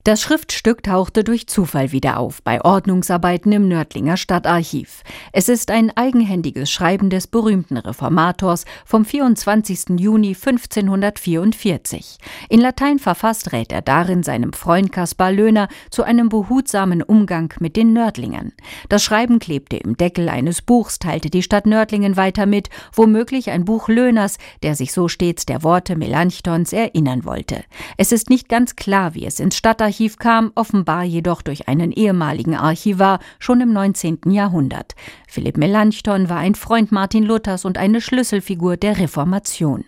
Das Schriftstück tauchte durch Zufall wieder auf bei Ordnungsarbeiten im Nördlinger Stadtarchiv. Es ist ein eigenhändiges Schreiben des berühmten Reformators vom 24. Juni 1544. In Latein verfasst rät er darin seinem Freund Kaspar Löhner zu einem behutsamen Umgang mit den Nördlingern. Das Schreiben klebte im Deckel eines Buchs, teilte die Stadt Nördlingen weiter mit, womöglich ein Buch Löhners, der sich so stets der Worte Melanchthons erinnern wollte. Es ist nicht ganz klar, wie es ins Stadtarchiv kam, offenbar jedoch durch einen ehemaligen Archivar schon im 19. Jahrhundert. Philipp Melanchthon war ein Freund Martin Luthers und eine Schlüsselfigur der Reformation.